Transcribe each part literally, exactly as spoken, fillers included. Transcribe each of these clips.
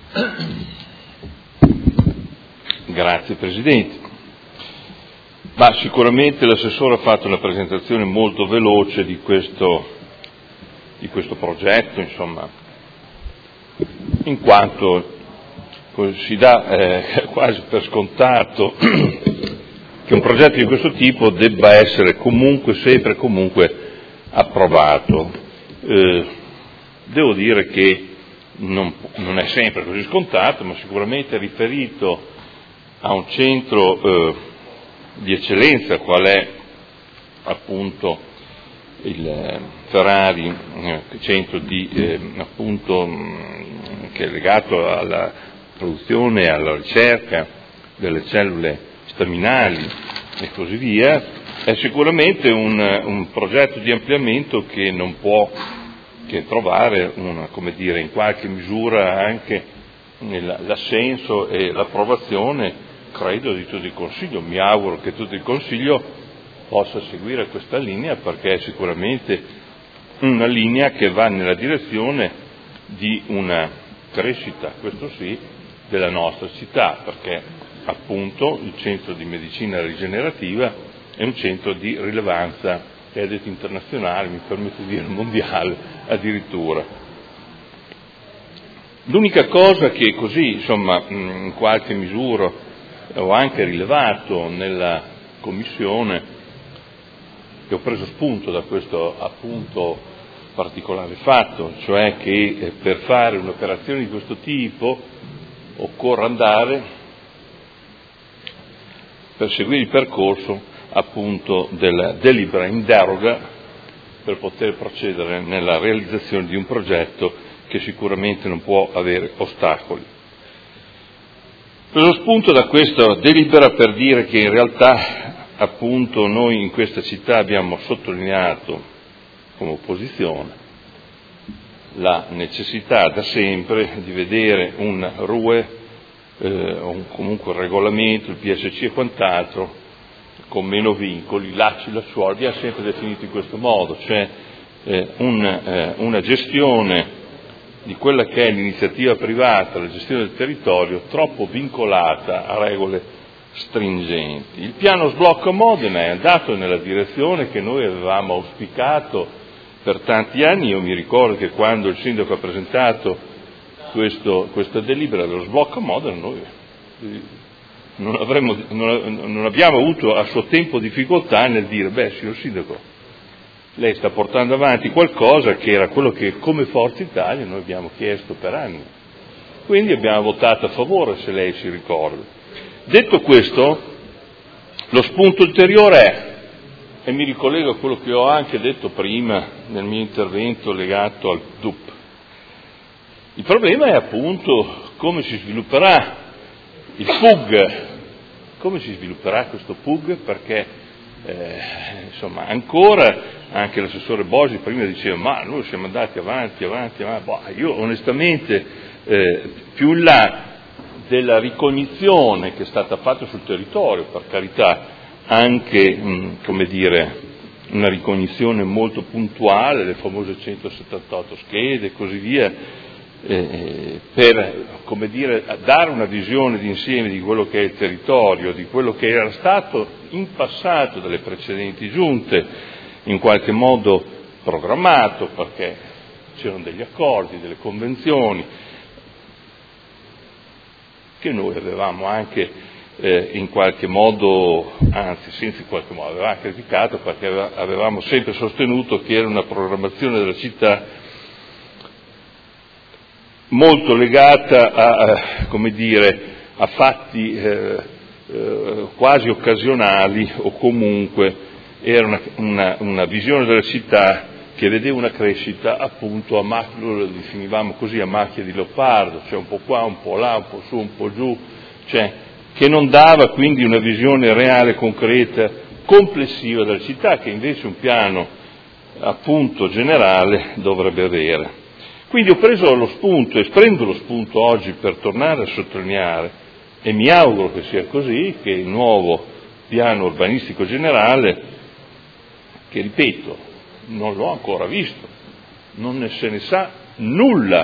Grazie Presidente. Ma sicuramente l'assessore ha fatto una presentazione molto veloce di questo, di questo progetto, insomma, in quanto si dà eh, quasi per scontato che un progetto di questo tipo debba essere comunque, sempre e comunque approvato. Eh, devo dire che non, non è sempre così scontato, ma sicuramente riferito a un centro eh, di eccellenza, qual è appunto il Ferrari, eh, centro di, eh, appunto, mh, che è legato alla produzione e alla ricerca delle cellule staminali e così via, è sicuramente un, un progetto di ampliamento che non può che trovare una, come dire, in qualche misura anche l'assenso e l'approvazione, credo, di tutto il Consiglio. Mi auguro che tutto il Consiglio possa seguire questa linea, perché è sicuramente una linea che va nella direzione di una crescita, questo sì, della nostra città, perché appunto il centro di medicina rigenerativa è un centro di rilevanza, è detto internazionale, mi permetto di dire mondiale addirittura. L'unica cosa che così, insomma, in qualche misura ho anche rilevato nella Commissione, che ho preso spunto da questo appunto particolare fatto, cioè che per fare un'operazione di questo tipo occorre andare per seguire il percorso appunto della delibera in deroga per poter procedere nella realizzazione di un progetto che sicuramente non può avere ostacoli. Ho preso spunto da questa delibera per dire che in realtà appunto noi in questa città abbiamo sottolineato come opposizione la necessità da sempre di vedere un R U E, eh, o comunque un regolamento, il P S C e quant'altro, con meno vincoli, lacci lacciuoli, vi ha sempre definito in questo modo, cioè eh, un, eh, una gestione di quella che è l'iniziativa privata, la gestione del territorio, troppo vincolata a regole stringenti. Il piano sblocca Modena è andato nella direzione che noi avevamo auspicato per tanti anni. Io mi ricordo che quando il sindaco ha presentato questo, questa delibera dello sblocca Modena, noi non, avremmo, non, non abbiamo avuto a suo tempo difficoltà nel dire: beh, signor sindaco, lei sta portando avanti qualcosa che era quello che come Forza Italia noi abbiamo chiesto per anni. Quindi abbiamo votato a favore, se lei si ricorda. Detto questo, lo spunto ulteriore è, e mi ricollego a quello che ho anche detto prima nel mio intervento legato al D U P, il problema è appunto come si svilupperà il P U G, come si svilupperà questo P U G, perché eh, insomma ancora anche l'assessore Bosi prima diceva: ma noi siamo andati avanti, avanti, avanti. Boh, io onestamente eh, più in là della ricognizione che è stata fatta sul territorio, per carità, anche mh, come dire una ricognizione molto puntuale, le famose centosettantotto schede e così via, eh, per come dire dare una visione d'insieme di quello che è il territorio, di quello che era stato in passato dalle precedenti giunte, in qualche modo programmato, perché c'erano degli accordi, delle convenzioni che noi avevamo anche eh, in qualche modo, anzi senza in qualche modo, avevamo criticato, perché avevamo sempre sostenuto che era una programmazione della città molto legata a, a come dire, a fatti eh, eh, quasi occasionali, o comunque era una, una, una visione della città che vedeva una crescita appunto a macchia, lo definivamo così, a macchia di leopardo, cioè un po' qua, un po' là, un po' su, un po' giù, cioè che non dava quindi una visione reale, concreta, complessiva della città, che invece un piano appunto generale dovrebbe avere. Quindi ho preso lo spunto e prendo lo spunto oggi per tornare a sottolineare, e mi auguro che sia così, che il nuovo piano urbanistico generale, che ripeto non l'ho ancora visto, non ne se ne sa nulla,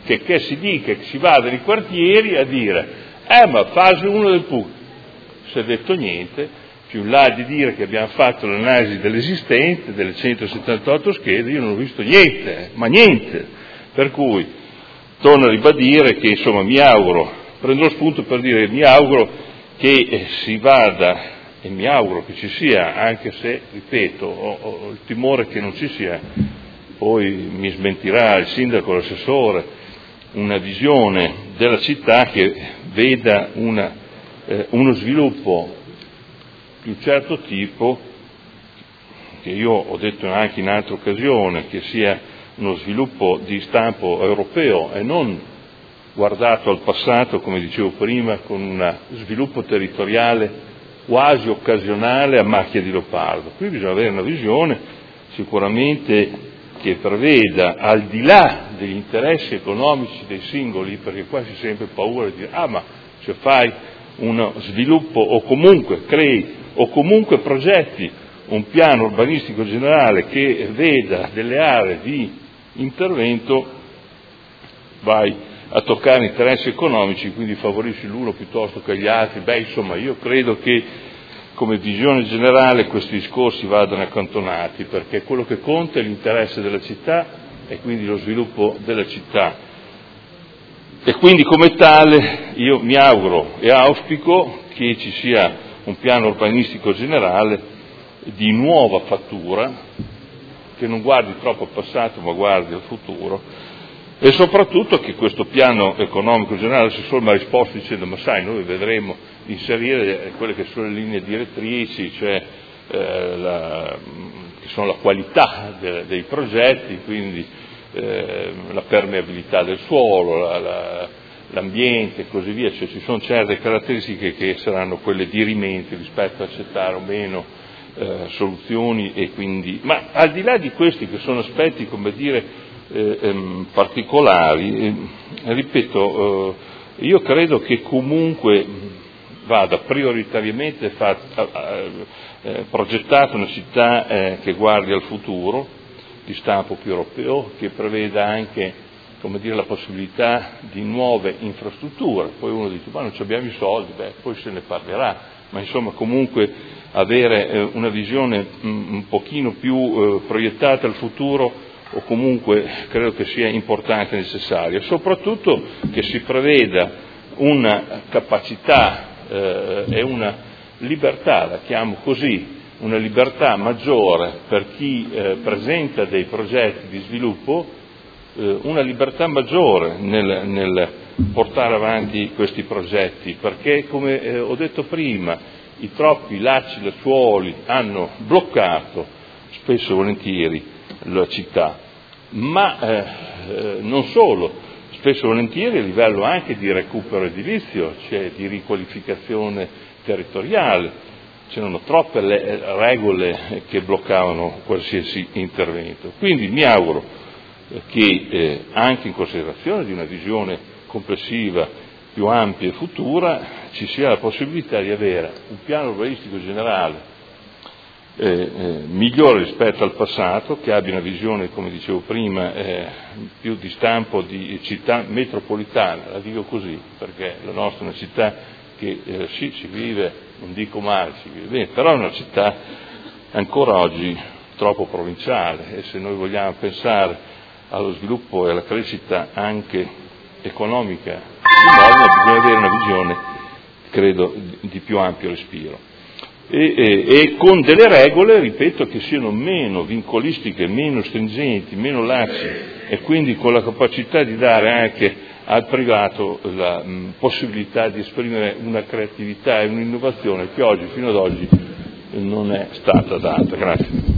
che, che si dica che si vada nei quartieri a dire eh ma fase uno del P U C, si è detto niente, più in là di dire che abbiamo fatto l'analisi dell'esistente, delle centosettantotto schede, io non ho visto niente, ma niente, per cui torno a ribadire che insomma mi auguro, prendo lo spunto per dire mi auguro che eh, si vada, e mi auguro che ci sia, anche se, ripeto, ho, ho il timore che non ci sia, poi mi smentirà il sindaco, l'assessore, una visione della città che veda una, eh, uno sviluppo di un certo tipo, che io ho detto anche in altre occasioni, che sia uno sviluppo di stampo europeo e non guardato al passato, come dicevo prima, con uno sviluppo territoriale quasi occasionale a macchia di leopardo. Qui bisogna avere una visione sicuramente che preveda, al di là degli interessi economici dei singoli, perché qua c'è sempre paura di dire ah ma se fai uno sviluppo o comunque crei o comunque progetti un piano urbanistico generale che veda delle aree di intervento, vai a toccare interessi economici, quindi favorisci l'uno piuttosto che gli altri. Beh, insomma, io credo che come visione generale questi discorsi vadano accantonati, perché quello che conta è l'interesse della città e quindi lo sviluppo della città. E quindi come tale io mi auguro e auspico che ci sia un piano urbanistico generale di nuova fattura, che non guardi troppo al passato ma guardi al futuro, e soprattutto che questo piano economico generale si somma ha risposto dicendo ma sai noi vedremo di inserire quelle che sono le linee direttrici, cioè eh, la, che sono la qualità de, dei progetti, quindi eh, la permeabilità del suolo, la, la, l'ambiente e così via, cioè ci sono certe caratteristiche che saranno quelle dirimenti rispetto a accettare o meno eh, soluzioni, e quindi, ma al di là di questi che sono aspetti, come dire, Eh, ehm, particolari, eh, ripeto, eh, io credo che comunque vada prioritariamente fatta, eh, progettata una città eh, che guardi al futuro, di stampo più europeo, che preveda anche, come dire, la possibilità di nuove infrastrutture. Poi uno dice ma non abbiamo i soldi, beh, poi se ne parlerà, ma insomma comunque avere eh, una visione mh, un pochino più eh, proiettata al futuro, o comunque credo che sia importante e necessario, soprattutto che si preveda una capacità eh, e una libertà, la chiamo così, una libertà maggiore per chi eh, presenta dei progetti di sviluppo, eh, una libertà maggiore nel, nel portare avanti questi progetti, perché come eh, ho detto prima, i troppi lacci e lacciuoli hanno bloccato spesso e volentieri la città, ma eh, non solo, spesso e volentieri a livello anche di recupero edilizio, cioè di riqualificazione territoriale, c'erano troppe le regole che bloccavano qualsiasi intervento. Quindi mi auguro che eh, anche in considerazione di una visione complessiva più ampia e futura ci sia la possibilità di avere un piano urbanistico generale Eh, eh, migliore rispetto al passato, che abbia una visione, come dicevo prima, eh, più di stampo di città metropolitana, la dico così, perché la nostra è una città che eh, sì, si vive, non dico male, si vive bene, però è una città ancora oggi troppo provinciale, e se noi vogliamo pensare allo sviluppo e alla crescita anche economica di Modena, bisogna avere una visione, credo, di, di più ampio respiro. E, e, e con delle regole, ripeto, che siano meno vincolistiche, meno stringenti, meno laxi, e quindi con la capacità di dare anche al privato la mh, possibilità di esprimere una creatività e un'innovazione che oggi, fino ad oggi, non è stata data. Grazie.